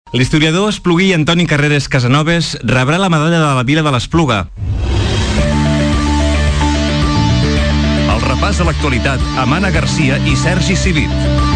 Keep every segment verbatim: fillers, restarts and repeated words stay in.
L'historiador espluguí Antoni Carreras Casanovas rebrà la medalla de la Vila de l'Espluga. El repàs a l'actualitat amb Anna Garcia i Sergi Civit.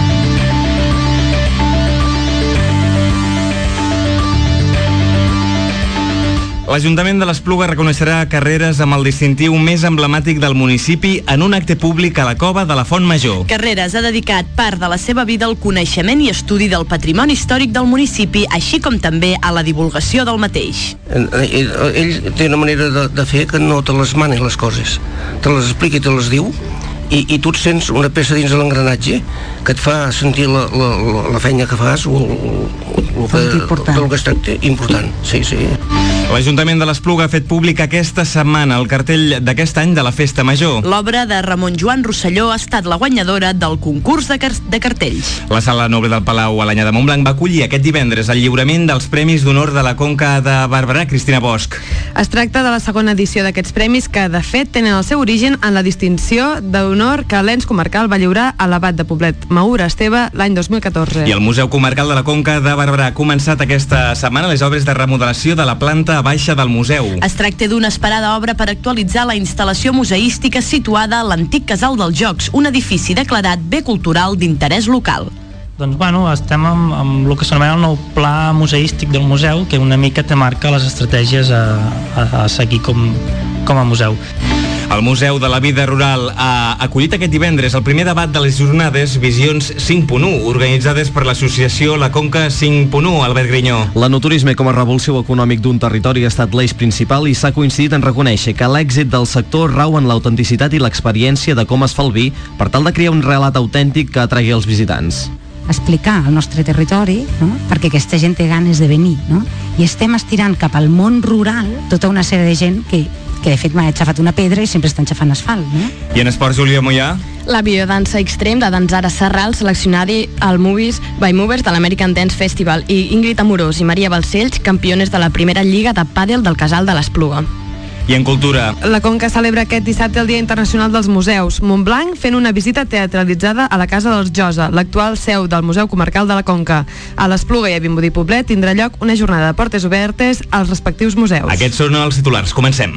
L'Ajuntament de l'Espluga reconeixerà Carreras amb el distintiu més emblemàtic del municipi en un acte públic a la cova de la Font Major. Carreras ha dedicat part de la seva vida al coneixement i estudi del patrimoni històric del municipi, així com també a la divulgació del mateix. Ell, ell té una manera de, de fer que no te les mani les coses. Te les explica i te les diu, i, i tu et sents una peça dins de l'engranatge que et fa sentir la, la, la, la feina que fas o el, el que, del que es tracta important. Sí, sí. L'Ajuntament de l'Espluga ha fet públic aquesta setmana el cartell d'aquest any de la Festa Major. L'obra de Ramon Joan Rosselló ha estat la guanyadora del concurs de, car de cartells. La Sala Noble del Palau a l'Anyà de Montblanc va acollir aquest divendres el lliurament dels Premis d'Honor de la Conca de Barberà. Cristina Bosch. Es tracta de la segona edició d'aquests premis que, de fet, tenen el seu origen en la distinció d'honor que l'ens comarcal va lliurar a l'abat de Poblet, Maura Esteve, l'any dos mil catorze. I el Museu Comarcal de la Conca de Barberà ha començat aquesta setmana les obres de remodelació de la planta baixa del museu. Es tracta d'una esperada obra per actualitzar la instal·lació museística situada a l'antic Casal dels Jocs, un edifici declarat bé cultural d'interès local. Doncs bueno, estem amb, amb el que s'anomena el nou pla museístic del museu, que una mica te marca les estratègies a, a, a seguir com, com a museu. El Museu de la Vida Rural ha acollit aquest divendres el primer debat de les jornades Visions cinc punt u, organitzades per l'associació La Conca cinc punt u. Albert Grinyó. L'enoturisme com a revulsiu econòmic d'un territori ha estat l'eix principal i s'ha coincidit en reconèixer que l'èxit del sector rau en l'autenticitat i l'experiència de com es fa el vi per tal de crear un relat autèntic que atragui els visitants. Explicar el nostre territori, no? Perquè aquesta gent té ganes de venir, no? I estem estirant cap al món rural tota una sèrie de gent que que de fet m'ha aixafat una pedra i sempre estan xafant asfalt, no? I en esports, Júlia Mollà? La biodansa extrem de Danzara Serral, seleccionada al Movies by Movers de l'American Dance Festival, i Ingrid Amorós i Maria Balcells, campiones de la primera lliga de pàdel del Casal de l'Espluga. I en cultura? La Conca celebra aquest dissabte el Dia Internacional dels Museus. Montblanc fent una visita teatralitzada a la Casa dels Josa, l'actual seu del Museu Comarcal de la Conca. A l'Espluga i a Vimbodí Poblet tindrà lloc una jornada de portes obertes als respectius museus. Aquests són els titulars. Comencem.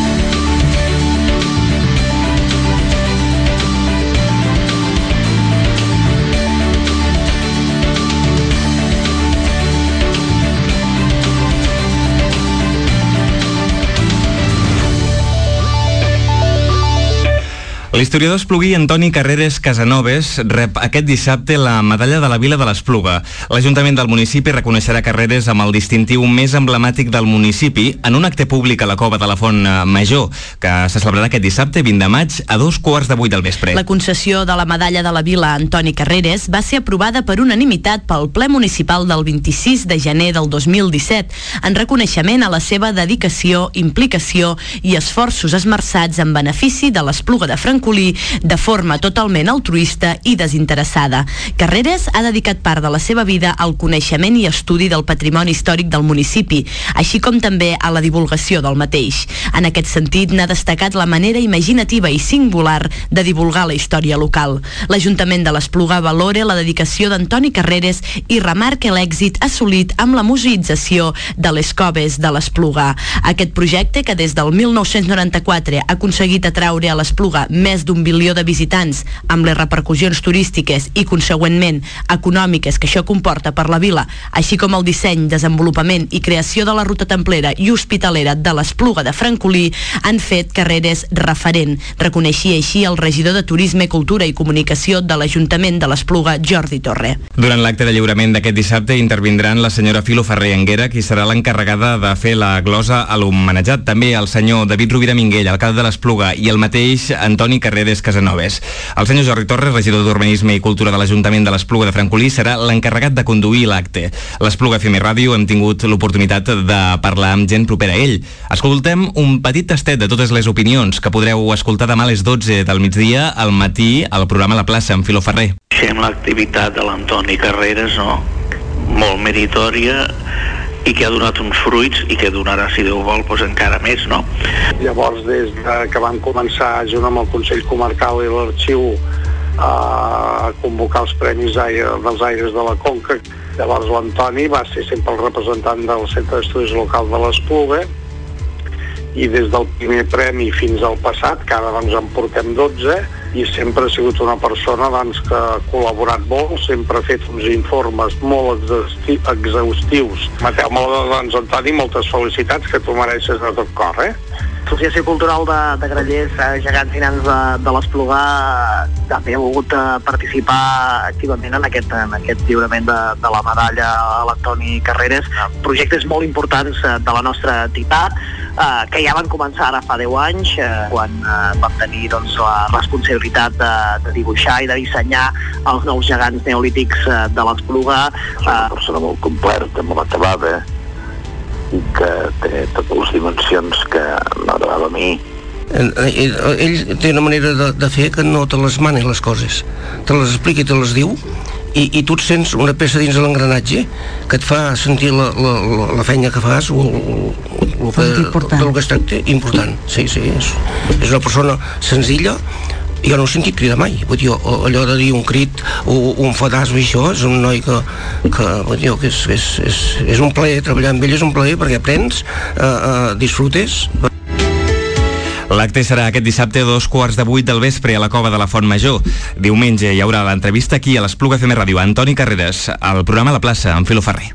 L'historiador espluguí Antoni Carreras Casanovas rep aquest dissabte la medalla de la Vila de l'Espluga. L'Ajuntament del municipi reconeixerà Carreras amb el distintiu més emblemàtic del municipi en un acte públic a la cova de la Font Major, que se celebrarà aquest dissabte vint de maig a dos quarts de vuit del vespre. La concessió de la medalla de la Vila a Antoni Carreras va ser aprovada per unanimitat pel ple municipal del vint-i-sis de gener del dos mil disset, en reconeixement a la seva dedicació, implicació i esforços esmerçats en benefici de l'Espluga de Francolí de forma totalment altruista i desinteressada. Carreras ha dedicat part de la seva vida al coneixement i estudi del patrimoni històric del municipi, així com també a la divulgació del mateix. En aquest sentit, n'ha destacat la manera imaginativa i singular de divulgar la història local. L'Ajuntament de l'Espluga valora la dedicació d'Antoni Carreras i remarca l'èxit assolit amb la museïtzació de les coves de l'Espluga. Aquest projecte, que des del mil nou-cents noranta-quatre ha aconseguit atraure a l'Espluga més d'un bilió de visitants, amb les repercussions turístiques i, consegüentment, econòmiques que això comporta per la vila, així com el disseny, desenvolupament i creació de la ruta templera i hospitalera de l'Espluga de Francolí, han fet Carreras referent, reconeixia així el regidor de Turisme, Cultura i Comunicació de l'Ajuntament de l'Espluga, Jordi Torre. Durant l'acte de lliurament d'aquest dissabte intervindran la senyora Filo Ferrer Anguera, qui serà l'encarregada de fer la glosa a l'homenatjat, també el senyor David Rovira Minguell, alcalde de l'Espluga, i el mateix Antoni Carreras Casanovas. El senyor Jordi Torres, regidor d'Urbanisme i Cultura de l'Ajuntament de l'Espluga de Francolí, serà l'encarregat de conduir l'acte. L'Espluga F M Ràdio hem tingut l'oportunitat de parlar amb gent propera a ell. Escoltem un petit tastet de totes les opinions que podreu escoltar demà a les dotze del migdia al matí al programa La Plaça amb Filo Ferrer. Deixem l'activitat de l'Antoni Carreras, no? Molt meritòria i que ha donat uns fruits i que donarà, si Déu vol, doncs encara més, no? Llavors, des de que vam començar, junt amb el Consell Comarcal i l'Arxiu, a convocar els Premis dels Aires de la Conca, Llavors l'Antoni va ser sempre el representant del Centre d'Estudis Local de l'Espluga, i des del primer premi fins al passat, que ara doncs en portem dotze, i sempre ha sigut una persona doncs, que ha col·laborat molt, sempre ha fet uns informes molt exhausti exhaustius. Mateu, doncs, Antoni, moltes felicitats, que tu mereixes de tot cor, eh? L'Associació Cultural de, de Grallers, eh, Gegants i Nans de, de l'Espluga, eh, també ha volgut eh, participar activament en aquest, en aquest lliurament de, de la medalla a l'Antoni Carreras. Projectes molt importants eh, de la nostra entitat, eh, que ja van començar ara fa deu anys, eh, quan eh, vam tenir doncs, la responsabilitat de, de dibuixar i de dissenyar els nous gegants neolítics eh, de l'Espluga. És una persona molt completa, molt acabada, i que té totes les dimensions que m'agradava a mi. Ell, ell té una manera de, de fer que no te les mani les coses, te les explica i te les diu, i, i tu et sents una peça dins de l'engranatge que et fa sentir la, la, la, la feina que fas o el, el que, del que es tracta important. Sí, sí, és, és una persona senzilla. Jo no he sentit cridar mai, vull dir, allò de dir un crit o un fadàs o això, és un noi que, que, vull dir, que és, és, és, és un plaer treballar amb ell, és un plaer perquè aprens, eh, eh, disfrutes. L'acte serà aquest dissabte a dos quarts de vuit del vespre a la Cova de la Font Major. Diumenge hi haurà l'entrevista aquí a l'Espluga F M Ràdio. Antoni Carreras, al programa La Plaça, amb Filo Ferrer.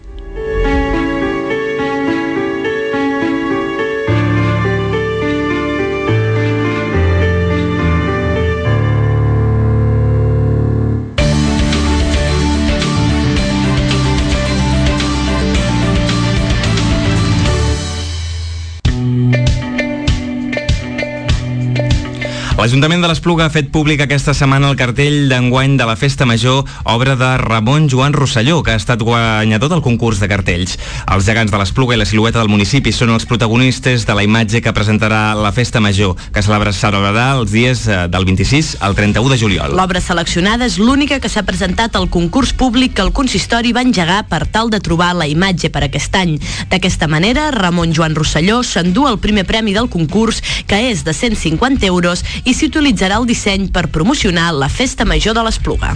L'Ajuntament de l'Espluga ha fet públic aquesta setmana el cartell d'enguany de la Festa Major, obra de Ramon Joan Rosselló, que ha estat guanyador del concurs de cartells. Els gegants de l'Espluga i la silueta del municipi són els protagonistes de la imatge que presentarà la Festa Major, que celebra celebrarà els dies del vint-i-sis al trenta-u de juliol. L'obra seleccionada és l'única que s'ha presentat al concurs públic que el consistori va engegar per tal de trobar la imatge per aquest any. D'aquesta manera, Ramon Joan Rosselló s'endú el primer premi del concurs, que és de cent cinquanta euros, i s'hi utilitzarà el disseny per promocionar la Festa Major de l'Espluga.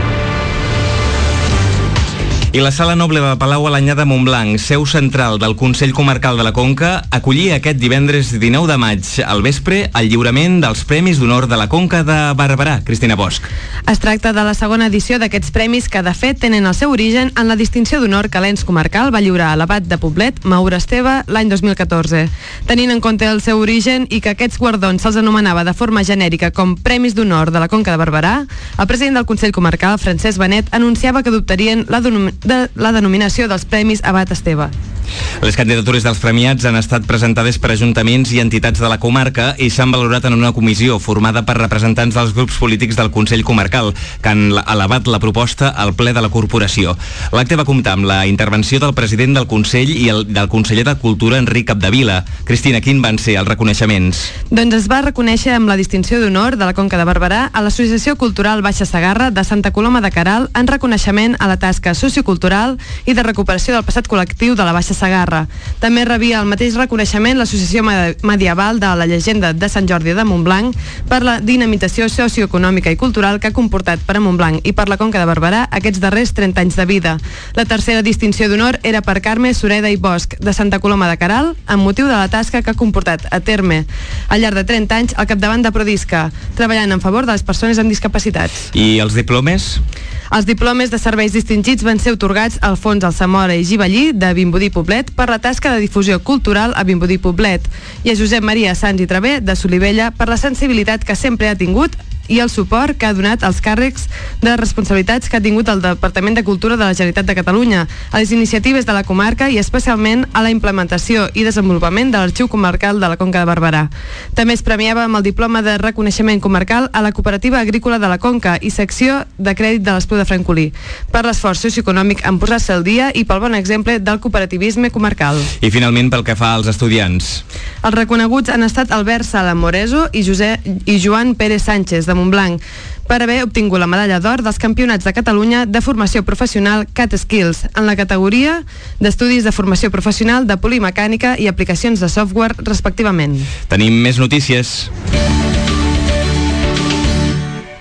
I la Sala Noble de Palau Alanyà de Montblanc, seu central del Consell Comarcal de la Conca, acollia aquest divendres dinou de maig al vespre el lliurament dels Premis d'Honor de la Conca de Barberà. Cristina Bosch. Es tracta de la segona edició d'aquests premis que, de fet, tenen el seu origen en la distinció d'honor que l'ens comarcal va lliurar a l'abat de Poblet, Maura Esteve, l'any dos mil catorze. Tenint en compte el seu origen i que aquests guardons se'ls anomenava de forma genèrica com Premis d'Honor de la Conca de Barberà, el president del Consell Comarcal, Francesc Benet, anunciava que adoptarien la, de la denominació dels Premis Abat Esteve. Les candidatures dels premiats han estat presentades per ajuntaments i entitats de la comarca i s'han valorat en una comissió formada per representants dels grups polítics del Consell Comarcal, que han elevat la proposta al ple de la corporació. L'acte va comptar amb la intervenció del president del Consell i el, del conseller de Cultura, Enric Capdevila. Cristina, quin van ser els reconeixements? Doncs es va reconèixer amb la distinció d'honor de la Conca de Barberà a l'Associació Cultural Baixa Segarra de Santa Coloma de Queralt en reconeixement a la tasca sociocultural i de recuperació del passat col·lectiu de la Baixa Segarra. També rebia el mateix reconeixement l'Associació Medieval de la Llegenda de Sant Jordi de Montblanc per la dinamitació socioeconòmica i cultural que ha comportat per a Montblanc i per la Conca de Barberà aquests darrers trenta anys de vida. La tercera distinció d'honor era per Carme Sureda i Bosch, de Santa Coloma de Queralt, amb motiu de la tasca que ha comportat a terme al llarg de trenta anys al capdavant de Prodisca, treballant en favor de les persones amb discapacitats. I els diplomes? Els diplomes de serveis distingits van ser atorgats a Alfons Alsamora i Givallí, de Vimbodí Poblet, per la tasca de difusió cultural a Vimbodí Poblet, i a Josep Maria Sans i Travé, de Solivella, per la sensibilitat que sempre ha tingut i el suport que ha donat als càrrecs de responsabilitats que ha tingut el Departament de Cultura de la Generalitat de Catalunya, a les iniciatives de la comarca i especialment a la implementació i desenvolupament de l'Arxiu Comarcal de la Conca de Barberà. També es premiava amb el diploma de reconeixement comarcal a la Cooperativa Agrícola de la Conca i secció de crèdit de l'Espluga de Francolí, per l'esforç socioeconòmic en posar-se al dia i pel bon exemple del cooperativisme comarcal. I finalment pel que fa als estudiants. Els reconeguts han estat Albert Sala Moreso i, Josep, i Joan Pérez Sánchez, de Montblanc, per haver obtingut la medalla d'or dels Campionats de Catalunya de Formació Professional Cat Skills en la categoria d'Estudis de Formació Professional de Polimecànica i Aplicacions de Software, respectivament. Tenim més notícies.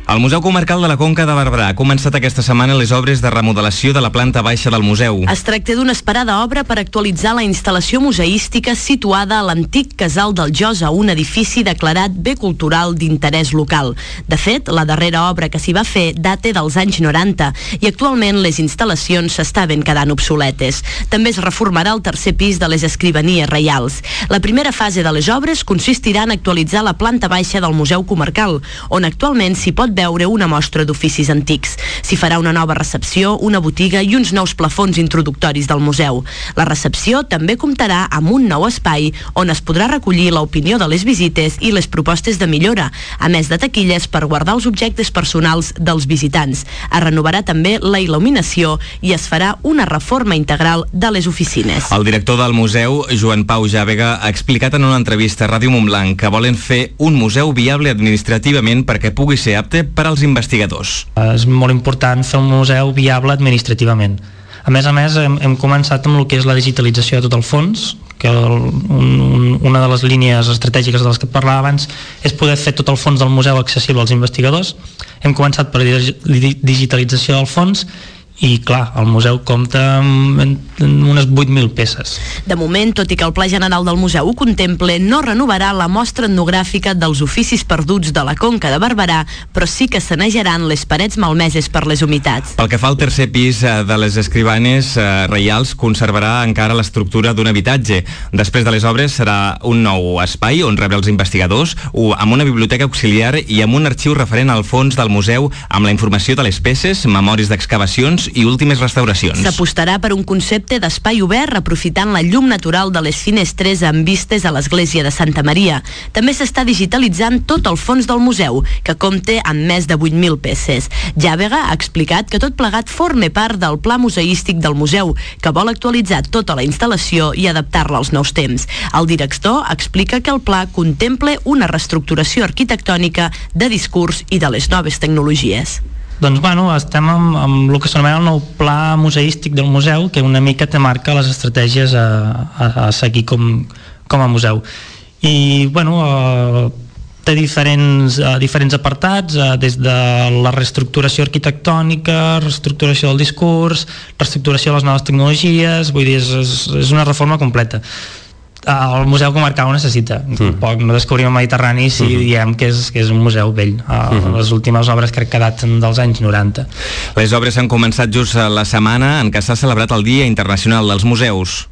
El Museu Comarcal de la Conca de Barberà ha començat aquesta setmana les obres de remodelació de la planta baixa del museu. Es tracta d'una esperada obra per actualitzar la instal·lació museística situada a l'antic Casal del Josa, un edifici declarat bé cultural d'interès local. De fet, la darrera obra que s'hi va fer data dels anys noranta i actualment les instal·lacions s'estaven quedant obsoletes. També es reformarà el tercer pis de les escrivanies reials. La primera fase de les obres consistirà en actualitzar la planta baixa del Museu Comarcal, on actualment s'hi pot veure una mostra d'oficis antics. S'hi farà una nova recepció, una botiga i uns nous plafons introductoris del museu. La recepció també comptarà amb un nou espai on es podrà recollir l'opinió de les visites i les propostes de millora, a més de taquilles per guardar els objectes personals dels visitants. Es renovarà també la il·luminació i es farà una reforma integral de les oficines. El director del museu, Joan Pau Jàvega, ha explicat en una entrevista a Ràdio Montblanc que volen fer un museu viable administrativament perquè pugui ser apte per als investigadors. És molt important fer un museu viable administrativament. A més a més, hem, hem començat amb el que és la digitalització de tot el fons, que el, un, una de les línies estratègiques de les que parlava abans és poder fer tot el fons del museu accessible als investigadors. Hem començat per la digitalització del fons i, clar, el museu compta amb unes vuit mil peces. De moment, tot i que el Pla General del Museu ho contemple, no renovarà la mostra etnogràfica dels oficis perduts de la Conca de Barberà, però sí que sanejaran les parets malmeses per les humitats. Pel que fa al tercer pis de les escrivanes eh, reials, conservarà encara l'estructura d'un habitatge. Després de les obres serà un nou espai on rebre els investigadors, amb una biblioteca auxiliar i amb un arxiu referent al fons del museu amb la informació de les peces, memòries d'excavacions i últimes restauracions. S'apostarà per un concepte d'espai obert aprofitant la llum natural de les finestres amb vistes a l'església de Santa Maria. També s'està digitalitzant tot el fons del museu, que compta amb més de vuit mil peces. Jàvega ha explicat que tot plegat forma part del pla museístic del museu, que vol actualitzar tota la instal·lació i adaptar-la als nous temps. El director explica que el pla contempla una reestructuració arquitectònica de discurs i de les noves tecnologies. Doncs bueno, estem amb, amb el que s'anomena el nou pla museístic del museu, que una mica te marca les estratègies a, a, a seguir com, com a museu. I bueno, eh, té diferents, eh, diferents apartats, eh, des de la reestructuració arquitectònica, reestructuració del discurs, reestructuració de les noves tecnologies, vull dir, és, és, és una reforma completa. El Museu Comarcal ho necessita. Mm. Poc no descobrim el Mediterrani si mm-hmm. diem que és, que és un museu vell. Mm-hmm. Les últimes obres crec que daten dels anys noranta. Les obres han començat just la setmana en què s'ha celebrat el Dia Internacional dels Museus.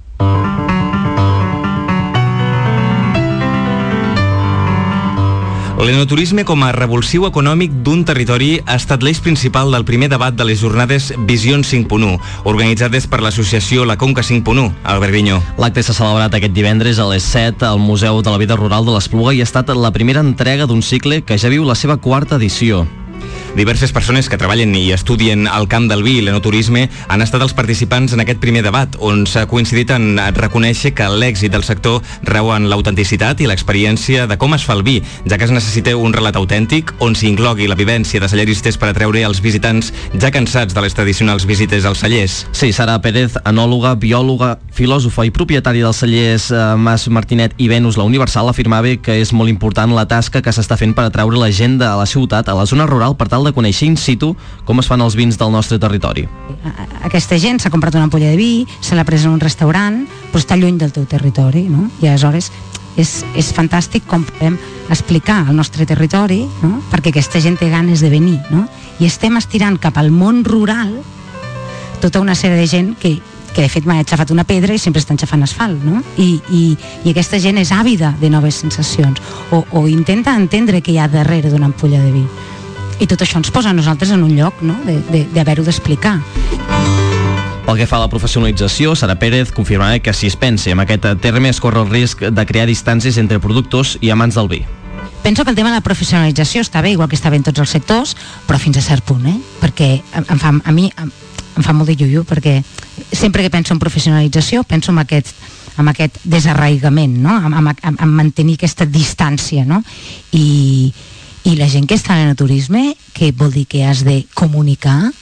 L'enoturisme com a revulsiu econòmic d'un territori ha estat l'eix principal del primer debat de les jornades Visions cinc punt u, organitzades per l'associació La Conca cinc punt u. Albert Grinyó. L'acte s'ha celebrat aquest divendres a les set al Museu de la Vida Rural de l'Espluga i ha estat la primera entrega d'un cicle que ja viu la seva quarta edició. Diverses persones que treballen i estudien al camp del vi i l'enoturisme han estat els participants en aquest primer debat, on s'ha coincidit en reconèixer que l'èxit del sector reu en l'autenticitat i l'experiència de com es fa el vi, ja que es necessita un relat autèntic on s'hi inclogui la vivència de celleristes per atreure els visitants ja cansats de les tradicionals visites als cellers. Sí, Sara Pérez, enòloga, biòloga, filòsofa i propietària dels cellers eh, Mas Martinet i Venus La Universal, afirmava que és molt important la tasca que s'està fent per atraure la gent de la ciutat a la zona rural per tal de conèixer in situ com es fan els vins del nostre territori. Aquesta gent s'ha comprat una ampolla de vi, se l'ha pres en un restaurant, però està lluny del teu territori, no? I aleshores és, és fantàstic com podem explicar el nostre territori, no? Perquè aquesta gent té ganes de venir, no? I estem estirant cap al món rural tota una sèrie de gent que que de fet m'ha aixafat una pedra i sempre estan xafant asfalt, no? I, i, i aquesta gent és àvida de noves sensacions o, o intenta entendre què hi ha darrere d'una ampolla de vi. I tot això ens posa a nosaltres en un lloc, no?, d'haver-ho d'explicar. Pel que fa a la professionalització, Sara Pérez confirmava que si es pensa en aquest terme es corre el risc de crear distàncies entre productors i amants del vi. Penso que el tema de la professionalització està bé, igual que està bé en tots els sectors, però fins a cert punt, eh? Perquè em fa, a mi em, em fa molt de iuiu, perquè sempre que penso en professionalització penso en aquest, en aquest desarraigament, no? En, en, en, en mantenir aquesta distància, no? I, i la gent que està en el turisme, que vol dir que has de comunicar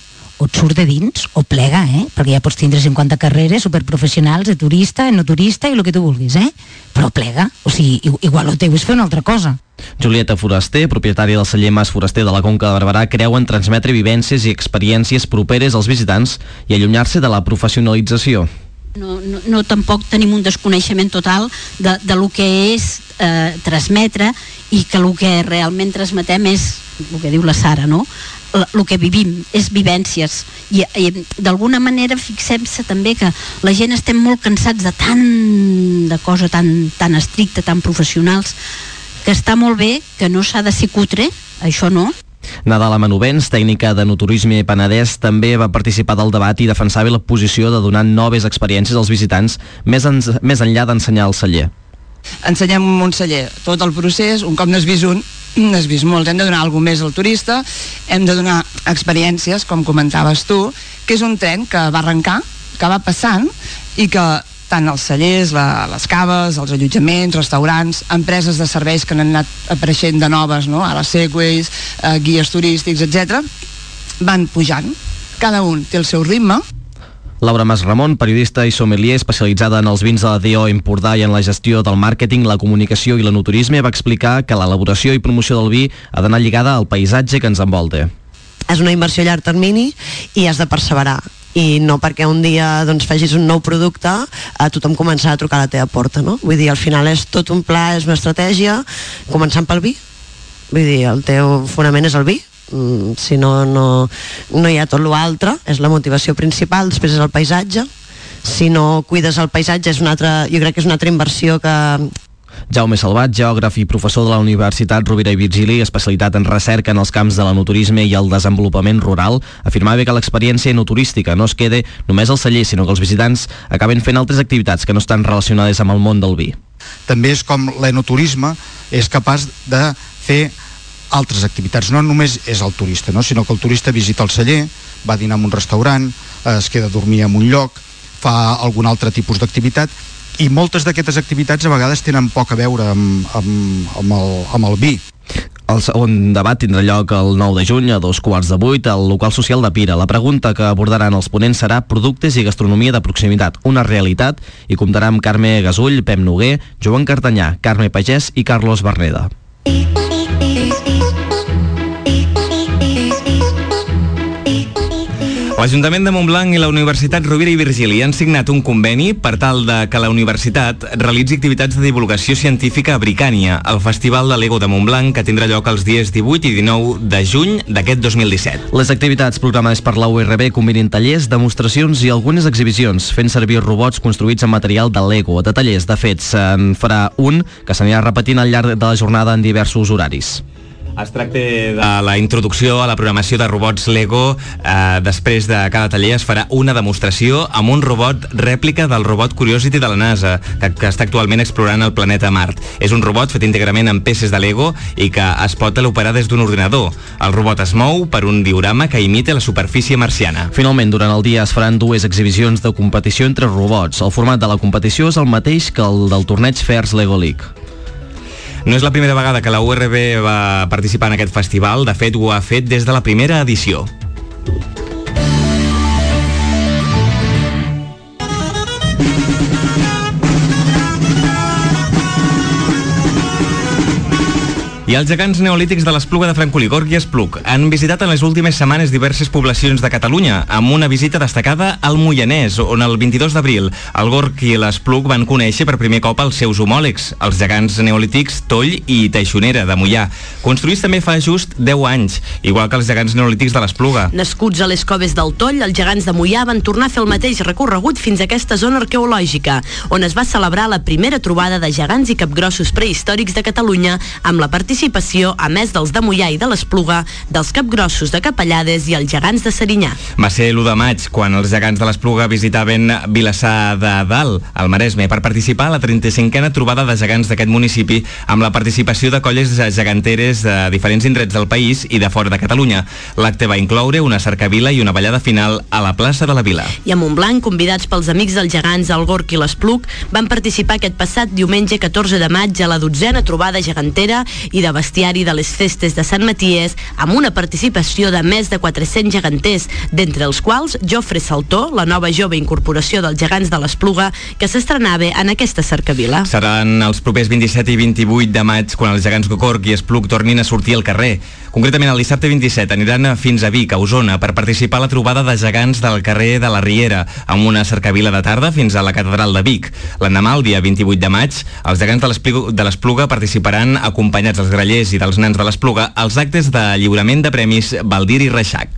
o et surt de dins o plega, eh? Perquè ja pots tindre cinquanta carreres superprofessionals de turista, no turista i el que tu vulguis, eh? Però plega, o sigui, igual el teu és fer una altra cosa. Julieta Foraster, propietària del celler Mas Foraster de la Conca de Barberà, creu en transmetre vivències i experiències properes als visitants i allunyar-se de la professionalització. No, no, no tampoc tenim un desconeixement total de, de lo que és eh, transmetre, i que el que realment transmetem és el que diu la Sara, no? El que vivim és vivències, i, i d'alguna manera fixem-se també que la gent estem molt cansats de tant de cosa tan, tan estricta, tan professionals, que està molt bé, que no s'ha de ser cutre, això no. Nadala Manovens, tècnica de Naturisme Penedès, també va participar del debat i defensava la posició de donar noves experiències als visitants més, en, més enllà d'ensenyar el celler. Ensenyem un celler, tot el procés, un cop n'has vist un, n'has vist molts, hem de donar alguna més al turista, hem de donar experiències, com comentaves tu, que és un tren que va arrencar, que va passant, i que tant els cellers, la, les caves, els allotjaments, restaurants, empreses de serveis que han anat apareixent de noves, no? Ara Segways, eh, guies turístics, etcètera, van pujant. Cada un té el seu ritme. Laura Mas Ramon, periodista i sommelier especialitzada en els vins de la D O Empordà i en la gestió del màrqueting, la comunicació i l'enoturisme, va explicar que l'elaboració i promoció del vi ha d'anar lligada al paisatge que ens envolta. És una inversió a llarg termini i has de perseverar, i no perquè un dia doncs, facis un nou producte a tothom començarà a trucar a la teva porta, no? Vull dir, al final és tot un pla, és una estratègia, començant pel vi. Vull dir, el teu fonament és el vi, mm, si no, no no hi ha tot l'altre, és la motivació principal, després és el paisatge. Si no cuides el paisatge, és una altra, jo crec que és una altra inversió que... Jaume Salvat, geògraf i professor de la Universitat Rovira i Virgili, especialitat en recerca en els camps de l'enoturisme i el desenvolupament rural, afirmava que l'experiència enoturística no es quede només al celler, sinó que els visitants acaben fent altres activitats que no estan relacionades amb el món del vi. També és com l'enoturisme és capaç de fer altres activitats, no només és el turista, no? Sinó que el turista visita el celler, va a dinar en un restaurant, es queda a dormir en un lloc, fa algun altre tipus d'activitat, i moltes d'aquestes activitats a vegades tenen poc a veure amb, amb, amb, el, amb el vi. El segon debat tindrà lloc el nou de juny a dos quarts de vuit al local social de Pira. La pregunta que abordaran els ponents serà productes i gastronomia de proximitat, una realitat, i comptarà amb Carme Gasull, Pep Noguer, Joan Cartanyà, Carme Pagès i Carlos Berneda. L'Ajuntament de Montblanc i la Universitat Rovira i Virgili han signat un conveni per tal de que la universitat realitzi activitats de divulgació científica a Bricània, el Festival de Lego de Montblanc, que tindrà lloc els dies divuit i dinou de juny d'aquest dos mil disset. Les activitats programades per la U R B combinen tallers, demostracions i algunes exhibicions, fent servir robots construïts amb material de Lego. De tallers, de fet, se'n farà un que s'anirà repetint al llarg de la jornada en diversos horaris. Es tracta de la introducció a la programació de robots Lego. Eh, després de cada taller es farà una demostració amb un robot rèplica del robot Curiosity de la NASA, que, que està actualment explorant el planeta Mart. És un robot fet íntegrament amb peces de Lego i que es pot operar des d'un ordinador. El robot es mou per un diorama que imita la superfície marciana. Finalment, durant el dia es faran dues exhibicions de competició entre robots. El format de la competició és el mateix que el del torneig Fairs Lego League. No és la primera vegada que la U R B va participar en aquest festival, de fet ho ha fet des de la primera edició. I els gegants neolítics de l'Espluga de Francolí, Gorg i Espluc, han visitat en les últimes setmanes diverses poblacions de Catalunya, amb una visita destacada al Moianès, on el vint-i-dos d'abril el Gorg i l'Espluc van conèixer per primer cop els seus homòlegs, els gegants neolítics Toll i Teixonera, de Moià, construïts també fa just deu anys, igual que els gegants neolítics de l'Espluga. Nascuts a les coves del Toll, els gegants de Moià van tornar a fer el mateix recorregut fins a aquesta zona arqueològica, on es va celebrar la primera trobada de gegants i capgrossos prehistòrics de Catalunya, amb la participació participació, a més dels de Moià i de l'Espluga, dels capgrossos de Capellades i els gegants de Serinyà. Va ser l'u de maig, quan els gegants de l'Espluga visitaven Vilassar de Dalt, al Maresme, per participar a la trenta-cinquena trobada de gegants d'aquest municipi, amb la participació de colles geganteres de diferents indrets del país i de fora de Catalunya. L'acte va incloure una cercavila i una ballada final a la plaça de la Vila. I a Montblanc, convidats pels amics dels gegants, el Gorg i l'Espluc, van participar aquest passat diumenge catorze de maig a la dotzena trobada gegantera i de bestiari de les festes de Sant Maties, amb una participació de més de quatre-cents geganters, d'entre els quals Jofre Saltó, la nova jove incorporació dels gegants de l'Espluga, que s'estrenava en aquesta cercavila. Seran els propers vint-i-set i vint-i-vuit de maig quan els gegants Gocorc i Esplug tornin a sortir al carrer. Concretament, el dissabte vint-i-set aniran fins a Vic, a Osona, per participar a la trobada de gegants del carrer de la Riera, amb una cercavila de tarda fins a la catedral de Vic. L'endemà, el dia vint-i-vuit de maig, els gegants de l'Espluga participaran, acompanyats dels grallers i dels nans de l'Espluga, als actes de lliurament de premis Baldir i Reixac.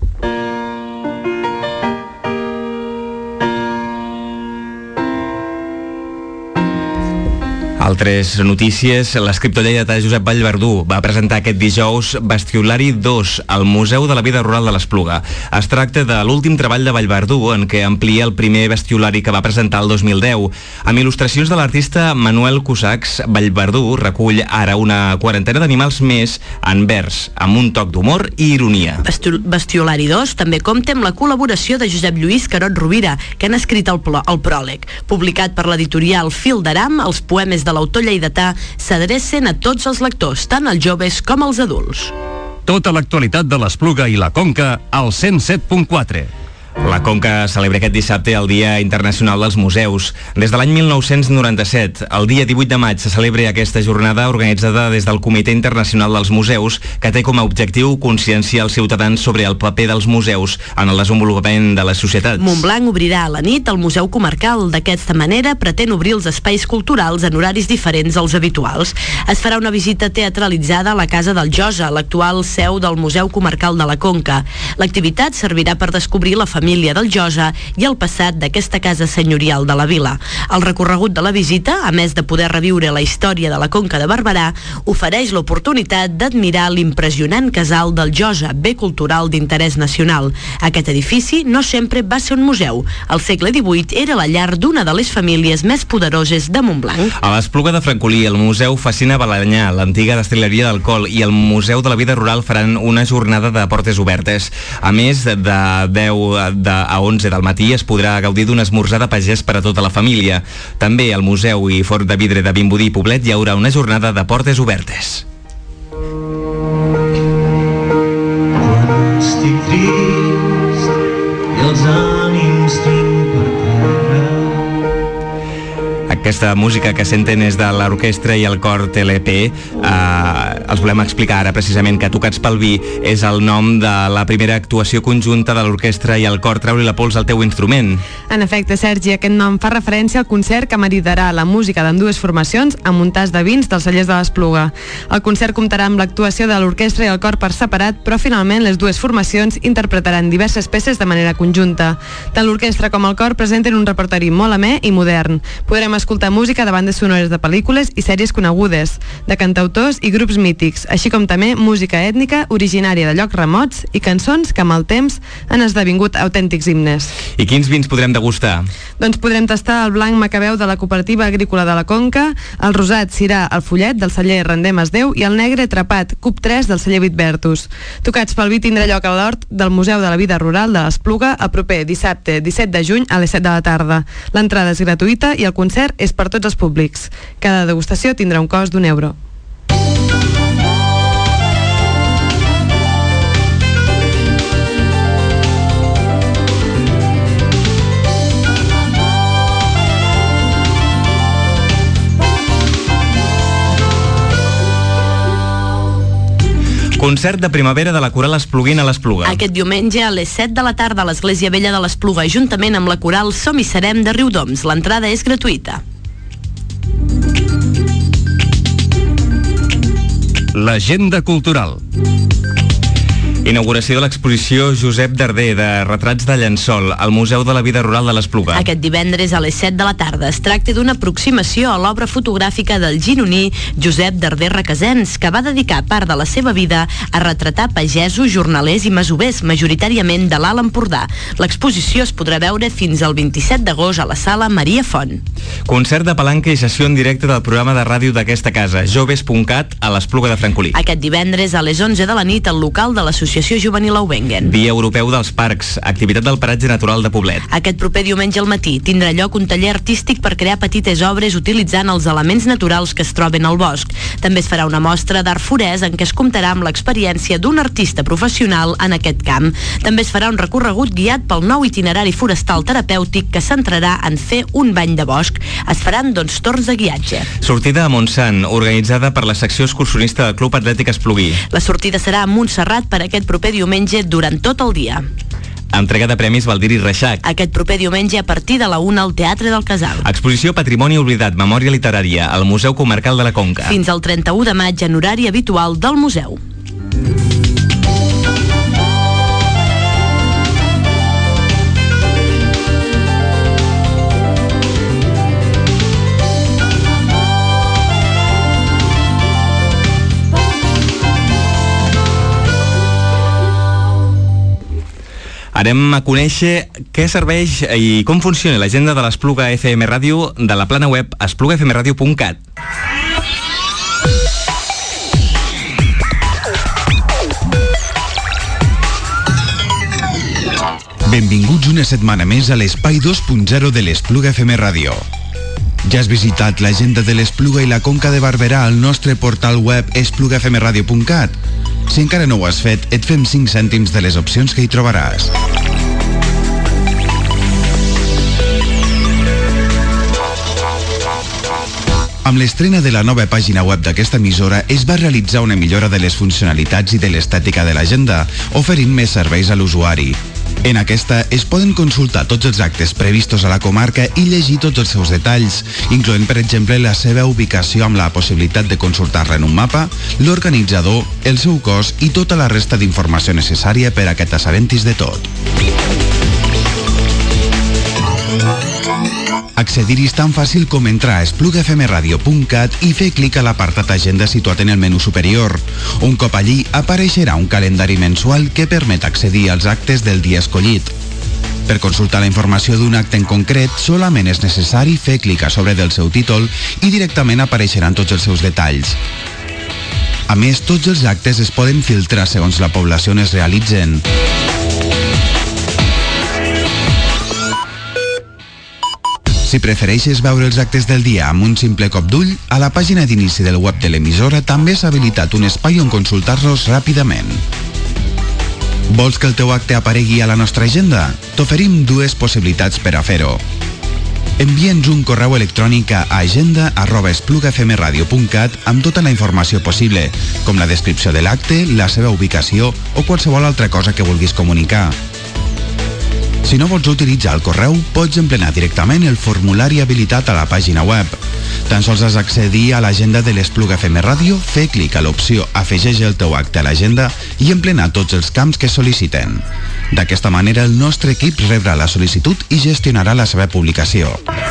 Altres notícies, l'escriptor lleidatà Josep Vallverdú va presentar aquest dijous Bestiolari dos al Museu de la Vida Rural de l'Espluga. Es tracta de l'últim treball de Vallverdú, en què amplia el primer bestiolari que va presentar el dos mil deu. Amb il·lustracions de l'artista Manuel Cusacs, Vallverdú recull ara una quarantena d'animals més en vers, amb un toc d'humor i ironia. Bestiolari dos també compta amb la col·laboració de Josep Lluís Carot Rovira, que han escrit el, el pròleg. Publicat per l'editorial Fil d'Aram, els poemes de l'autor lleidatà s'adrecen a tots els lectors, tant els joves com els adults. Tota l'actualitat de l'Espluga i la Conca al cent set punt quatre. La Conca celebra aquest dissabte el Dia Internacional dels Museus. Des de l'any mil nou-cents noranta-set, el dia divuit de maig, se celebra aquesta jornada organitzada des del Comitè Internacional dels Museus, que té com a objectiu conscienciar els ciutadans sobre el paper dels museus en el desenvolupament de les societats. Montblanc obrirà a la nit el Museu Comarcal. D'aquesta manera pretén obrir els espais culturals en horaris diferents als habituals. Es farà una visita teatralitzada a la Casa del Josa, l'actual seu del Museu Comarcal de la Conca. L'activitat servirà per descobrir la família família del Josa i el passat d'aquesta casa senyorial de la vila. El recorregut de la visita, a més de poder reviure la història de la Conca de Barberà, ofereix l'oportunitat d'admirar l'impressionant casal del Josa, bé cultural d'interès nacional. Aquest edifici no sempre va ser un museu. Al segle divuit era la llar d'una de les famílies més poderoses de Montblanc. A l'Espluga de Francolí, el Museu Fascina Balanyà, l'antiga destil·leria d'alcohol i el Museu de la Vida Rural faran una jornada de portes obertes. A més, de deu de a onze del matí es podrà gaudir d'un esmorzar de pagès per a tota la família. També al Museu i Fort de Vidre de Vimbodí i Poblet hi haurà una jornada de portes obertes. Quan estic trist i els ànims tinc per terra. Aquesta música que senten és de l'orquestra i el cor T L P. Eh, els volem explicar ara precisament que Tocats pel Vi és el nom de la primera actuació conjunta de l'orquestra i el cor Treu-li la pols al teu instrument. En efecte, Sergi, aquest nom fa referència al concert que maridarà la música d'ambdues formacions amb un tas de vins dels cellers de l'Espluga. El concert comptarà amb l'actuació de l'orquestra i el cor per separat, però finalment les dues formacions interpretaran diverses peces de manera conjunta. Tant l'orquestra com el cor presenten un repertori molt amè i modern. Podrem escoltar música de bandes sonores de pel·lícules i sèries conegudes, de cantautors i grups mítics, així com també música ètnica originària de llocs remots i cançons que amb el temps han esdevingut autèntics himnes. I quins vins podrem degustar? Doncs podrem tastar el blanc macabeu de la Cooperativa Agrícola de la Conca, el rosat Cirà al Follet del celler Rendem Esdeu i el negre Trapat Cup tres del celler Vitbertus. Tocats pel Vi tindrà lloc a l'hort del Museu de la Vida Rural de l'Espluga el proper dissabte disset de juny a les set de la tarda. L'entrada és gratuïta i el concert és per tots els públics. Cada degustació tindrà un cost d'un euro. Concert de primavera de la Coral Espluguina a l'Espluga. Aquest diumenge a les set de la tarda a l'Església Vella de l'Espluga, juntament amb la Coral Som i Serem de Riudoms. L'entrada és gratuïta. L'agenda cultural. Inauguració de l'exposició Josep Darder de retrats de llençol al Museu de la Vida Rural de l'Espluga. Aquest divendres a les set de la tarda es tracta d'una aproximació a l'obra fotogràfica del gironí Josep Darder Requesens, que va dedicar part de la seva vida a retratar pagesos, jornalers i masovers, majoritàriament de l'Alt Empordà. L'exposició es podrà veure fins al vint-i-set d'agost a la sala Maria Font. Concert de palanca i sessió en directe del programa de ràdio d'aquesta casa, joves punt cat, a l'Espluga de Francolí. Aquest divendres a les onze de la nit al local de l'Associació l'Associació Juvenil Aubengen. Dia Europeu dels Parcs, activitat del Paratge Natural de Poblet. Aquest proper diumenge al matí tindrà lloc un taller artístic per crear petites obres utilitzant els elements naturals que es troben al bosc. També es farà una mostra d'art forès en què es comptarà amb l'experiència d'un artista professional en aquest camp. També es farà un recorregut guiat pel nou itinerari forestal terapèutic que centrarà en fer un bany de bosc. Es faran doncs torns de guiatge. Sortida a Montsant, organitzada per la secció excursionista del Club Atlètic Esplugui. La sortida serà a Montserrat per aquest proper diumenge durant tot el dia. Entrega de premis Baldiri Reixac. Aquest proper diumenge a partir de la una al Teatre del Casal. Exposició Patrimoni Oblidat, Memòria Literària, al Museu Comarcal de la Conca. Fins al trenta-u de maig en horari habitual del museu. Anem a conèixer què serveix i com funciona l'agenda de l'Espluga F M Ràdio de la plana web espluga f m radio punt cat. Benvinguts una setmana més a l'espai dos punt zero de l'Espluga F M Ràdio. Ja has visitat l'agenda de l'Espluga i la Conca de Barberà al nostre portal web espluga f m radio punt cat? Si encara no ho has fet, et fem cinc cèntims de les opcions que hi trobaràs. Amb l'estrena de la nova pàgina web d'aquesta emissora es va realitzar una millora de les funcionalitats i de l'estètica de l'agenda, oferint més serveis a l'usuari. En aquesta es poden consultar tots els actes previstos a la comarca i llegir tots els seus detalls, incloent per exemple la seva ubicació amb la possibilitat de consultar-la en un mapa, l'organitzador, el seu cost i tota la resta d'informació necessària per a que t'assabentis de tot. Accedir-hi és tan fàcil com entrar a espluga f m radio punt cat i fer clic a l'apartat Agenda situat en el menú superior. Un cop allí apareixerà un calendari mensual que permet accedir als actes del dia escollit. Per consultar la informació d'un acte en concret, solament és necessari fer clic a sobre del seu títol i directament apareixeran tots els seus detalls. A més, tots els actes es poden filtrar segons la població on es realitzen. Si prefereixes veure els actes del dia amb un simple cop d'ull, a la pàgina d'inici del web de l'emissora també s'ha habilitat un espai on consultar-los ràpidament. Vols que el teu acte aparegui a la nostra agenda? T'oferim dues possibilitats per a fer-ho. Envia'ns un correu electrònic a agenda arroba espluga f m radio punt cat amb tota la informació possible, com la descripció de l'acte, la seva ubicació o qualsevol altra cosa que vulguis comunicar. Si no vols utilitzar el correu, pots emplenar directament el formulari habilitat a la pàgina web. Tan sols has d'accedir a l'agenda de l'Espluga F M Ràdio, fer clic a l'opció Afegeix el teu acte a l'agenda i emplenar tots els camps que sol·liciten. D'aquesta manera, el nostre equip rebrà la sol·licitud i gestionarà la seva publicació.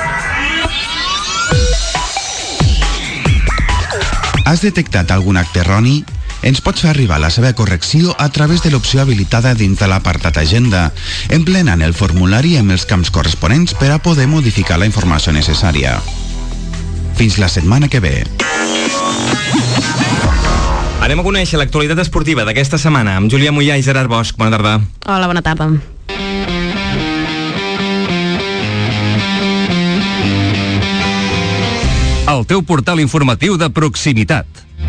Has detectat algun acte erroni? Ens pots fer arribar la seva correcció a través de l'opció habilitada dins de l'apartat Agenda, emplenant el formulari amb els camps corresponents per a poder modificar la informació necessària. Fins la setmana que ve. Anem a conèixer l'actualitat esportiva d'aquesta setmana amb Júlia Mollà i Gerard Bosch. Bona tarda. Hola, bona tarda. El teu portal informatiu de proximitat.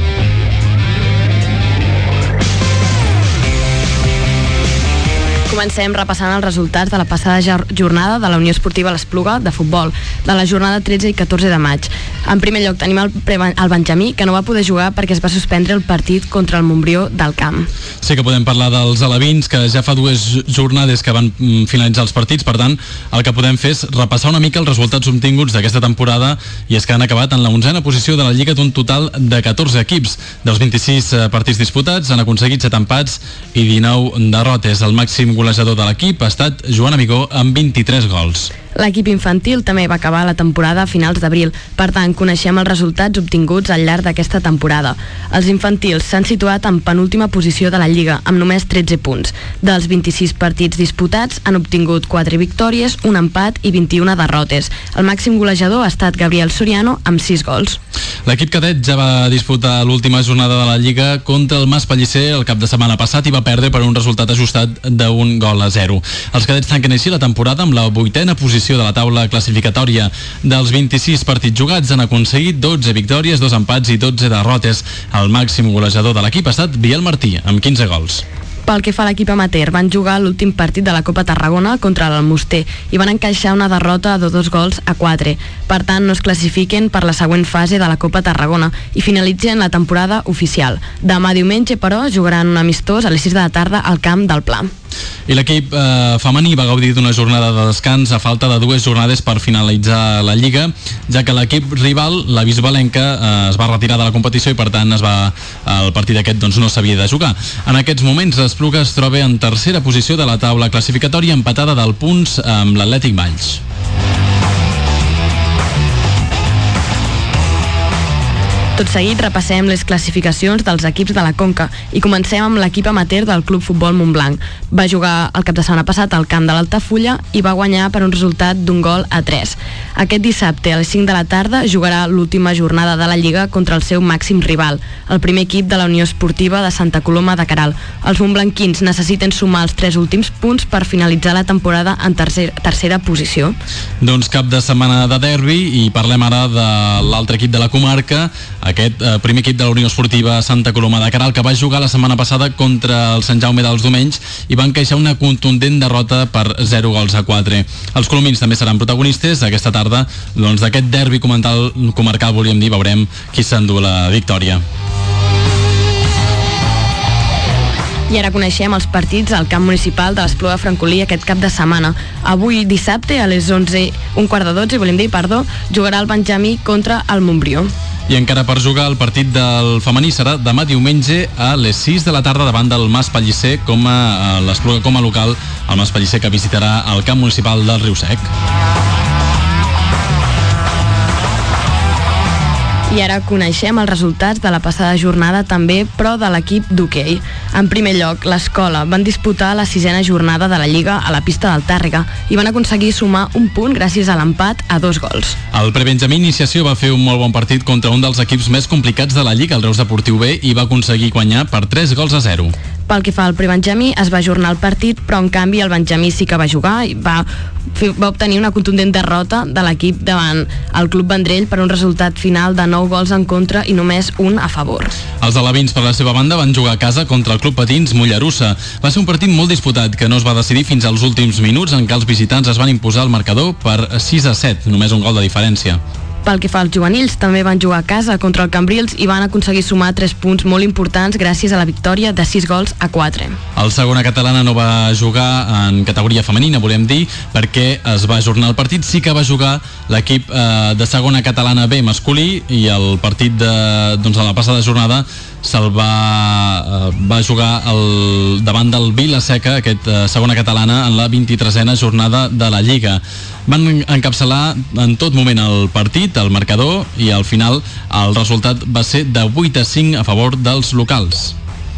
Comencem repassant els resultats de la passada jornada de la Unió Esportiva l'Espluga de futbol, de la jornada tretze i catorze de maig. En primer lloc tenim el, el Benjamí, que no va poder jugar perquè es va suspendre el partit contra el Montbrió del Camp. Sí que podem parlar dels alevins, que ja fa dues jornades que van finalitzar els partits, per tant, el que podem fer és repassar una mica els resultats obtinguts d'aquesta temporada, i és que han acabat en la onzena posició de la Lliga d'un total de catorze equips. Dels vint-i-sis partits disputats han aconseguit set empats i dinou derrotes. El màxim golejador de l'equip ha estat Joan Amigó amb vint-i-tres gols. L'equip infantil també va acabar la temporada a finals d'abril, per tant, coneixem els resultats obtinguts al llarg d'aquesta temporada. Els infantils s'han situat en penúltima posició de la Lliga, amb només tretze punts. Dels vint-i-sis partits disputats han obtingut quatre victòries, un empat i vint-i-una derrotes. El màxim golejador ha estat Gabriel Soriano, amb sis gols. L'equip cadet ja va disputar l'última jornada de la Lliga contra el Mas Pellicer el cap de setmana passat i va perdre per un resultat ajustat d'un gol a zero. Els cadets tanquen així la temporada amb la vuitena posició de la taula classificatòria. Dels vint-i-sis partits jugats han aconseguit dotze victòries, dos empats i dotze derrotes. El màxim golejador de l'equip ha estat Biel Martí, amb quinze gols. Pel que fa a l'equip amateur, van jugar l'últim partit de la Copa Tarragona contra l'Almoster i van encaixar una derrota de dos gols a quatre. Per tant, no es classifiquen per la següent fase de la Copa Tarragona i finalitzen la temporada oficial. Demà diumenge, però, jugaran un amistós a les sis de la tarda al camp del Pla. I l'equip eh, femení va gaudir d'una jornada de descans a falta de dues jornades per finalitzar la Lliga, ja que l'equip rival, la Bisbalenca, eh, es va retirar de la competició i per tant es va, el partit aquest doncs, no s'havia de jugar. En aquests moments l'Espluga es troba en tercera posició de la taula classificatòria, empatada del punts amb l'Atlètic Valls. Tot seguit repassem les classificacions dels equips de la Conca i comencem amb l'equip amateur del Club Futbol Montblanc. Va jugar el cap de setmana passat al camp de l'Altafulla i va guanyar per un resultat d'un gol a tres. Aquest dissabte a les cinc de la tarda jugarà l'última jornada de la Lliga contra el seu màxim rival, el primer equip de la Unió Esportiva de Santa Coloma de Queralt. Els montblanquins necessiten sumar els tres últims punts per finalitzar la temporada en tercer, tercera posició. Doncs cap de setmana de derbi i parlem ara de l'altre equip de la comarca, aquest eh, primer equip de la Unió Esportiva Santa Coloma de Queralt, que va jugar la setmana passada contra el Sant Jaume dels Domenys i va encaixar una contundent derrota per zero gols a quatre. Els colomins també seran protagonistes aquesta tarda, doncs d'aquest derbi comarcal, comarcal volíem dir, veurem qui s'endú la victòria. I ara coneixem els partits al camp municipal de l'Espluga de Francolí aquest cap de setmana. Avui dissabte a les onze, un quart de dotze, volem dir, perdó, jugarà el Benjamí contra el Montbrió. I encara per jugar el partit del femení serà demà diumenge a les sis de la tarda davant del Mas Pellicer com a l'Espluga com a local, el Mas Pellicer que visitarà el camp municipal del Riu Sec. I ara coneixem els resultats de la passada jornada també, però de l'equip d'hoquei. En primer lloc, l'Escola van disputar la sisena jornada de la Lliga a la pista del Tàrrega i van aconseguir sumar un punt gràcies a l'empat a dos gols. El prebenjamí Iniciació va fer un molt bon partit contra un dels equips més complicats de la Lliga, el Reus Deportiu B, i va aconseguir guanyar per tres gols a zero. Pel que fa al prebenjamí, es va ajornar el partit, però en canvi el Benjamí sí que va jugar i va, va obtenir una contundent derrota de l'equip davant el Club Vendrell per un resultat final de nou gols en contra i només un a favor. Els alevins, per la seva banda, van jugar a casa contra el Club Patins Mollerussa. Va ser un partit molt disputat que no es va decidir fins als últims minuts en què els visitants es van imposar el marcador per sis a set, només un gol de diferència. Pel que fa als juvenils, també van jugar a casa contra el Cambrils i van aconseguir sumar tres punts molt importants gràcies a la victòria de sis gols a quatre. El segona catalana no va jugar en categoria femenina, volem dir, perquè es va ajornar el partit. Sí que va jugar l'equip eh, de segona catalana B masculí i el partit de, doncs, de la passada jornada se'l va, eh, va jugar el, davant del Vila-seca, aquest eh, segona catalana, en la vint-i-tresena jornada de la Lliga. Van encapçalar en tot moment el partit, el marcador, i al final el resultat va ser de vuit a cinc a favor dels locals.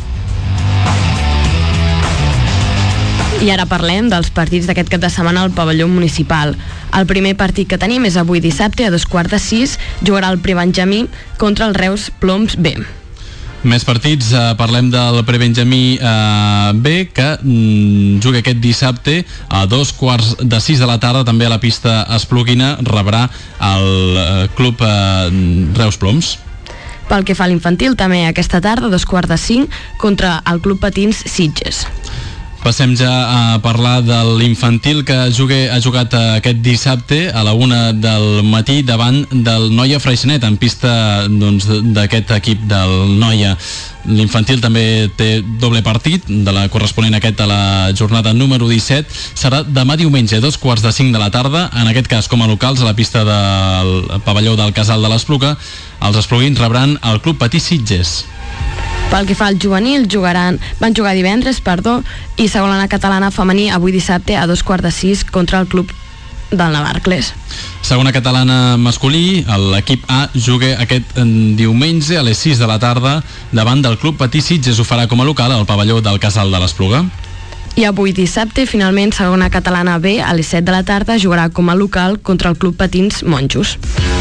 I ara parlem dels partits d'aquest cap de setmana al pavelló municipal. El primer partit que tenim és avui dissabte a dos quarts de sis, jugarà el Prebenjamí contra el Reus Ploms B. Més partits, eh, parlem del Prebenjamí eh, B, que mm, juga aquest dissabte a dos quarts de sis de la tarda, també a la pista espluguina, rebrà el eh, club eh, Reus Ploms. Pel que fa a l'infantil, també aquesta tarda, a dos quarts de cinc, contra el Club Patins Sitges. Passem ja a parlar de l'infantil que jugue, ha jugat aquest dissabte a la una del matí davant del Noia Freixenet en pista doncs, d'aquest equip del Noia. L'infantil també té doble partit de la corresponent aquest a la jornada número disset. Serà demà diumenge a dos quarts de cinc de la tarda, en aquest cas com a locals a la pista del pavelló del Casal de l'Espluga. Els espluguins rebran el Club Patí Sitges. Pel que fa al juvenil, jugaran, van jugar divendres, perdó, i segona catalana femení avui dissabte a dos quarts de sis contra el Club del Navarcles. Segona catalana masculí, l'equip A juga aquest diumenge a les sis de la tarda davant del Club Patí Sitges. Ho farà com a local al pavelló del Casal de l'Espluga. I avui dissabte, finalment, segona catalana B, a les set de la tarda, jugarà com a local contra el Club Patins Monjos.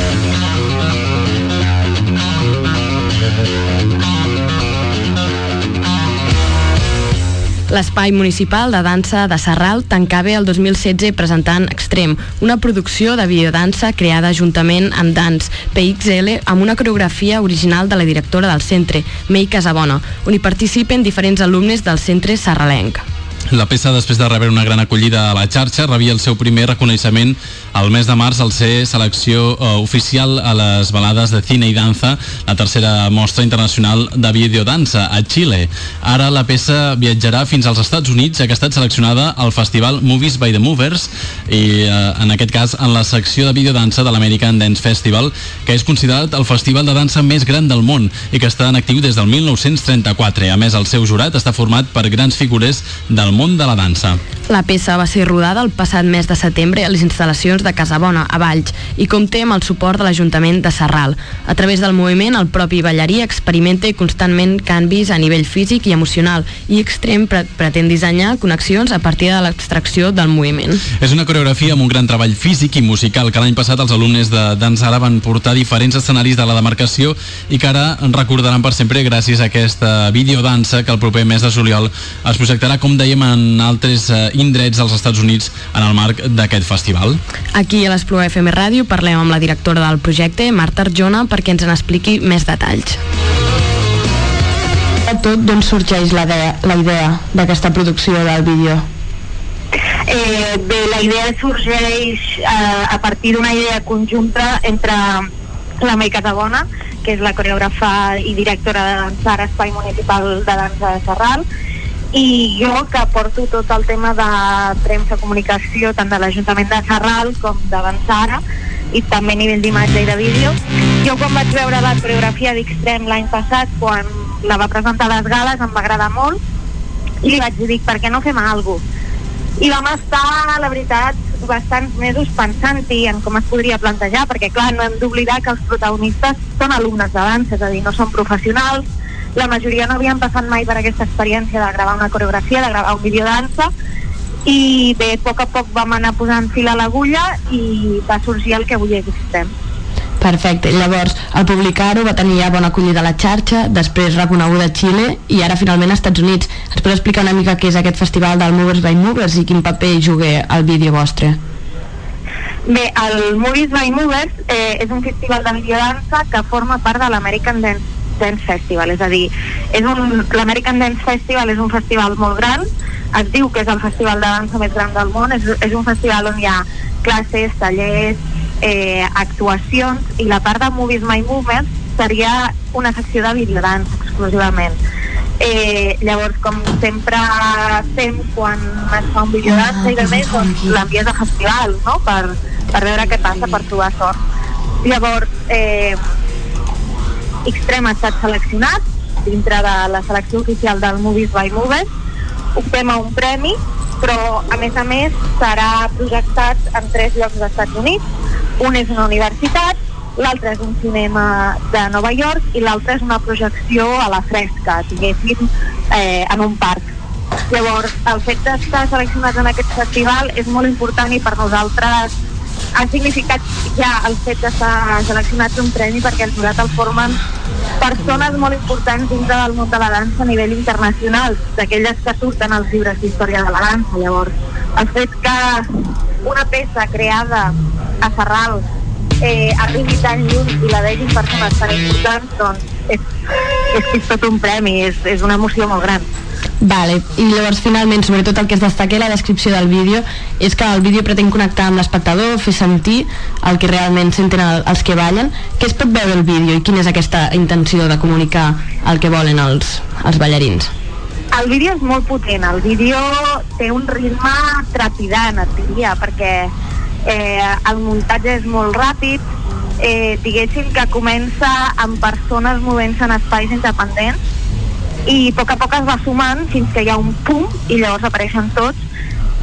L'Espai Municipal de Dansa de Sarral tancava el dos mil setze presentant Extrem, una producció de videodansa creada juntament amb Dance P X L amb una coreografia original de la directora del centre, Mei Casabona, on hi participen diferents alumnes del centre sarralenc. La peça, després de rebre una gran acollida a la xarxa, rebia el seu primer reconeixement al mes de març al ser selecció uh, oficial a les balades de Cine i Danza, la tercera mostra internacional de videodansa a Xile. Ara la peça viatjarà fins als Estats Units, ja que ha estat seleccionada al festival Movies by the Movers i uh, en aquest cas en la secció de videodansa de l'American Dance Festival, que és considerat el festival de dansa més gran del món i que està en actiu des del mil nou-cents trenta-quatre. A més, el seu jurat està format per grans figures del món de la dansa. La peça va ser rodada el passat mes de setembre a les instal·lacions de Casabona, a Valls, i compta amb el suport de l'Ajuntament de Sarral. A través del moviment, el propi ballarí experimenta constantment canvis a nivell físic i emocional, i Extrem pre pretén dissenyar connexions a partir de l'extracció del moviment. És una coreografia amb un gran treball físic i musical que l'any passat els alumnes de Dansara van portar diferents escenaris de la demarcació i que ara recordaran per sempre gràcies a aquesta videodansa que el proper mes de juliol es projectarà, com dèiem, en altres eh, indrets dels Estats Units en el marc d'aquest festival. Aquí a l'Espluga F M Ràdio parlem amb la directora del projecte, Marta Arjona, perquè ens en expliqui més detalls. A tot, d'on sorgeix la idea, la idea d'aquesta producció del vídeo? Eh, bé, la idea sorgeix eh, a partir d'una idea conjunta entre la Mei Casabona, que és la coreògrafa i directora de Dansar Espai Municipal de Dansa de Sarral, i jo, que porto tot el tema de premsa, comunicació, tant de l'Ajuntament de Sarral com de Dansara, i també a nivell d'imatge i de vídeo. Jo, quan vaig veure la coreografia d'Extrem l'any passat, quan la va presentar a les gales, em va agradar molt, i li vaig dir, per què no fem alguna cosa? I vam estar, la veritat, bastants mesos pensant-hi en com es podria plantejar, perquè clar, no hem d'oblidar que els protagonistes són alumnes de dansa, és a dir, no són professionals. La majoria no havien passat mai per aquesta experiència de gravar una coreografia, de gravar un videodansa, i bé, a poc a poc vam anar posant fil a l'agulla i va sorgir el que avui existem. Perfecte, llavors al publicar-ho va tenir ja bona acollida a la xarxa, després reconeguda a Xile i ara finalment als Estats Units. Ens pots explicar una mica què és aquest festival del Movers by Movers i quin paper juga al vídeo vostre? Bé, el Movies by Movers eh, és un festival de videodansa que forma part de l'American Dance Dance Festival, és a dir, l'American Dance Festival és un festival molt gran, es diu que és el festival de dansa més gran del món, és, és un festival on hi ha classes, tallers, eh, actuacions, i la part de Movies My Movements seria una secció de videodansa exclusivament. Eh, llavors, com sempre fem quan es fa un videodansa i de més, doncs l'envies a festivals, no?, per, per veure què passa, per trobar sort. Llavors, eh, Extrem ha estat seleccionat dintre de la selecció oficial del Movies by Movers, optem a un premi, però a més a més serà projectat en tres llocs dels Estats Units. Un és una universitat, l'altre és un cinema de Nova York i l'altre és una projecció a la fresca, diguéssim, eh, en un parc. Llavors, el fet d'estar seleccionats en aquest festival és molt important i per nosaltres ha significat ja el fet d'estar seleccionats un premi, perquè el jurat el formen persones molt importants dintre del món de la dansa a nivell internacional, d'aquelles que surten als llibres d'història de la dansa. Llavors, el fet que una peça creada a Sarral eh, arribi tan lluny i la vegin persones tan importants, doncs és, és, és tot un premi, és, és una emoció molt gran. Vale, i llavors finalment, sobretot el que es destaca a la descripció del vídeo és que el vídeo pretén connectar amb l'espectador, fer sentir el que realment senten el, els que ballen. Què es pot veure al vídeo i quina és aquesta intenció de comunicar el que volen els, els ballarins? El vídeo és molt potent, el vídeo té un ritme trepidant, et diria, perquè eh, el muntatge és molt ràpid, eh, diguéssim que comença amb persones movent-se en espais independents i a poc a poc es va sumant fins que hi ha un pum i llavors apareixen tots,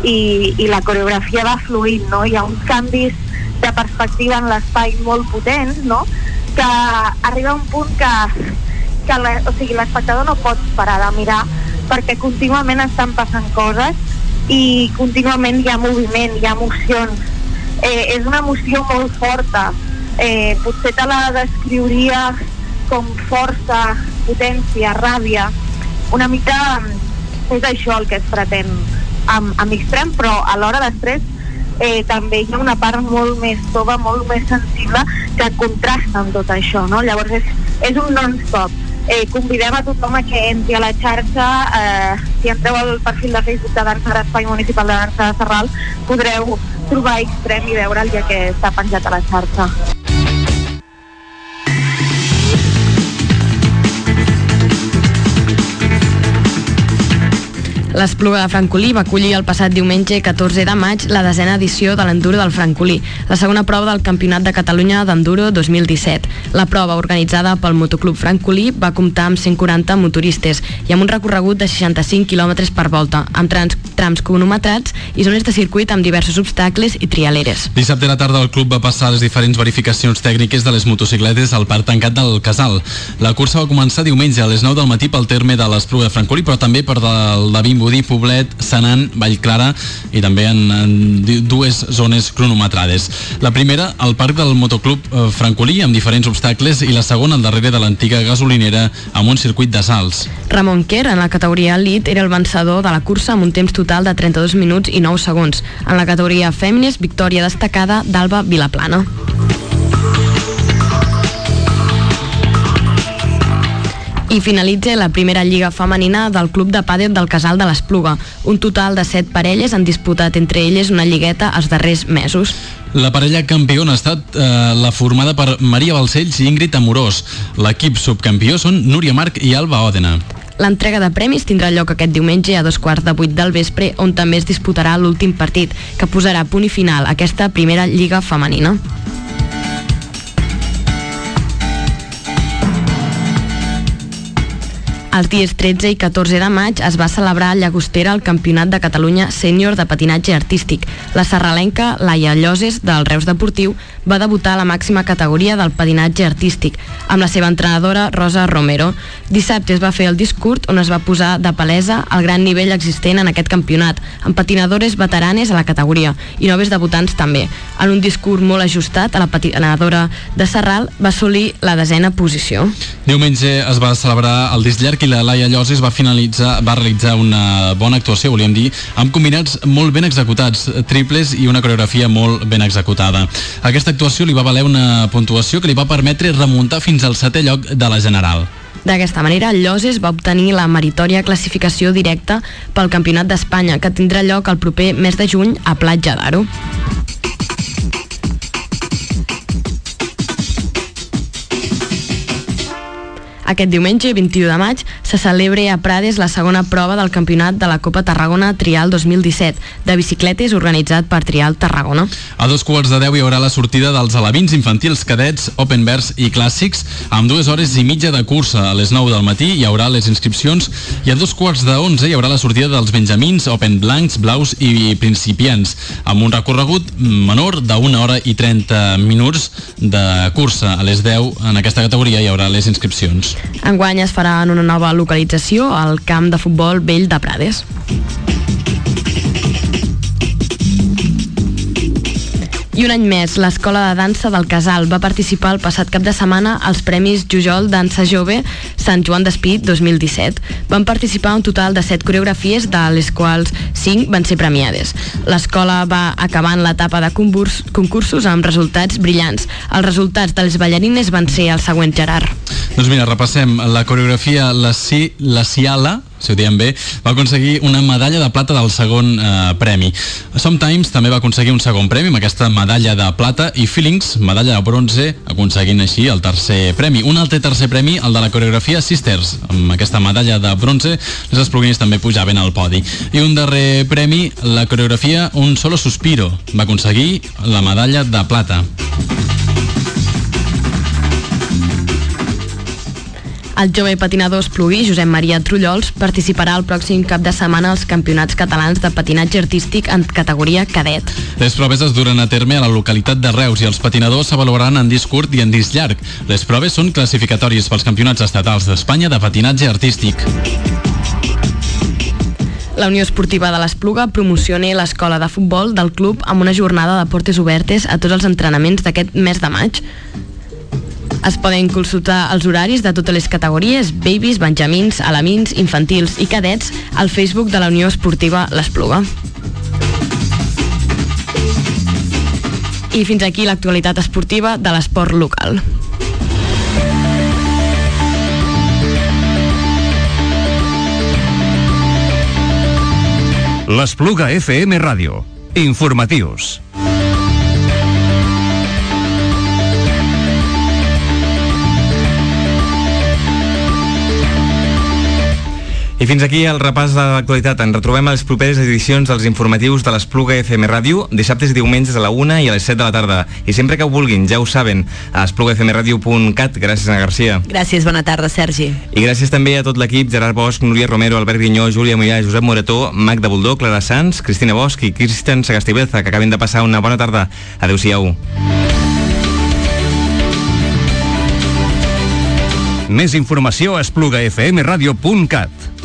i, i la coreografia va fluint, no? Hi ha uns canvis de perspectiva en l'espai molt potents, no? Que arriba un punt que, que la, o sigui, l'espectador no pot parar de mirar perquè contínuament estan passant coses i contínuament hi ha moviment, hi ha emocions. Eh, és una emoció molt forta. Eh, potser te la descriuria com força, potència, ràbia. Una mica és això el que es pretén amb, amb Extrem, però a l'hora d'estrès eh, també hi ha una part molt més tova, molt més sensible, que contrasta amb tot això, no? Llavors és, és un non-stop. Eh, convidem a tothom a que entri a la xarxa. Eh, si entreu al perfil de Facebook de Dansa d'Espai Municipal de Dansa de Sarral, podreu trobar Extrem i veure'l, ja que està penjat a la xarxa. L'Espluga de Francolí va acollir el passat diumenge catorze de maig la desena edició de l'Enduro del Francolí, la segona prova del Campionat de Catalunya d'Enduro dos mil disset. La prova, organitzada pel Motoclub Francolí, va comptar amb cent quaranta motoristes i amb un recorregut de seixanta-cinc quilòmetres per volta, amb trams, trams cronometrats i zones de circuit amb diversos obstacles i trialeres. Dissabte a la tarda el club va passar les diferents verificacions tècniques de les motocicletes al parc tancat del Casal. La cursa va començar diumenge a les nou del matí pel terme de l'Espluga de Francolí, però també per del de Vimbodí, Poblet, Senan, Vallclara i també en, en dues zones cronometrades. La primera, al parc del Motoclub eh, Francolí, amb diferents obstacles, i la segona, al darrere de l'antiga gasolinera, amb un circuit de salts. Ramon Quer, en la categoria Elite, era el vencedor de la cursa amb un temps total de trenta-dos minuts i nou segons. En la categoria Fèmines, victòria destacada d'Alba Vilaplana. I finalitza la primera lliga femenina del Club de Pàdel del Casal de l'Espluga. Un total de set parelles han disputat entre elles una lligueta els darrers mesos. La parella campiona ha estat eh, la formada per Maria Balcells i Ingrid Amorós. L'equip subcampió són Núria Marc i Alba Òdena. L'entrega de premis tindrà lloc aquest diumenge a dos quarts de vuit del vespre, on també es disputarà l'últim partit, que posarà punt i final a aquesta primera lliga femenina. Els dies tretze i catorze de maig es va celebrar a Llagostera el Campionat de Catalunya Sènior de Patinatge Artístic. La sarralenca Laia Lloses, del Reus Deportiu, va debutar a la màxima categoria del patinatge artístic, amb la seva entrenadora Rosa Romero. Dissabte es va fer el discurs on es va posar de palesa el gran nivell existent en aquest campionat, amb patinadores veteranes a la categoria i noves debutants també. En un discurs molt ajustat, a la patinadora de Sarral va assolir la desena posició. Diumenge es va celebrar el disc llarg i la Laia Lloses va finalitzar, va realitzar una bona actuació, volíem dir, amb combinats molt ben executats, triples i una coreografia molt ben executada. Aquesta actuació li va valer una puntuació que li va permetre remuntar fins al setè lloc de la general. D'aquesta manera, Lloses va obtenir la meritòria classificació directa pel Campionat d'Espanya, que tindrà lloc el proper mes de juny a Platja d'Aro. Aquest diumenge, vint-i-u de maig, se celebra a Prades la segona prova del Campionat de la Copa Tarragona Trial dos mil disset, de bicicletes organitzat per Trial Tarragona. A dos quarts de deu hi haurà la sortida dels alevins infantils, cadets, open verts i clàssics, amb dues hores i mitja de cursa. A les nou del matí hi haurà les inscripcions i a dos quarts d'onze hi haurà la sortida dels benjamins, open blancs, blaus i principiants, amb un recorregut menor d'una hora i trenta minuts de cursa. A les deu en aquesta categoria hi haurà les inscripcions. Enguany es farà en una nova localització, al camp de futbol vell de Prades. I un any més, l'Escola de Dansa del Casal va participar el passat cap de setmana als Premis Jujol Dansa Jove Sant Joan d'Espí dos mil disset. Van participar un total de set coreografies, de les quals cinc van ser premiades. L'escola va acabar en l'etapa de concurs, concursos amb resultats brillants. Els resultats de les ballarines van ser els següents, Gerard. Doncs mira, repassem. La coreografia La, si, la Ciala, si ho diem bé, va aconseguir una medalla de plata del segon eh, premi. Sometimes també va aconseguir un segon premi amb aquesta medalla de plata, i Feelings, medalla de bronze, aconseguint així el tercer premi. Un altre tercer premi, el de la coreografia Sisters, amb aquesta medalla de bronze, les espluguines també pujaven al podi. I un darrer premi, la coreografia Un Solo Suspiro, va aconseguir la medalla de plata. El jove patinador esplugui Josep Maria Trullols participarà el pròxim cap de setmana als campionats catalans de patinatge artístic en categoria cadet. Les proves es duren a terme a la localitat de Reus i els patinadors s'avaluaran en disc curt i en disc llarg. Les proves són classificatòries pels campionats estatals d'Espanya de patinatge artístic. La Unió Esportiva de l'Espluga promociona l'escola de futbol del club amb una jornada de portes obertes a tots els entrenaments d'aquest mes de maig. Es poden consultar els horaris de totes les categories, babies, benjamins, alamins, infantils i cadets al Facebook de la Unió Esportiva l'Espluga. I fins aquí l'actualitat esportiva de l'esport local. L'Espluga F M Ràdio. Informatius. I fins aquí el repàs de l'actualitat. Ens retrobem a les properes edicions dels informatius de l'Espluga F M Ràdio, dissabtes i diumenges a la una i a les set de la tarda. I sempre que ho vulguin, ja ho saben, a espluga f m radio punt cat. Gràcies, Ana Garcia. Gràcies, bona tarda, Sergi. I gràcies també a tot l'equip, Gerard Bosch, Núria Romero, Albert Grinyó, Júlia Mollà, Josep Morató, Magda Buldó, Clara Sanz, Cristina Bosch i Cristian Sagastibelza, que acaben de passar una bona tarda. Adéu-siau. Més informació a espluga f m radio punt cat.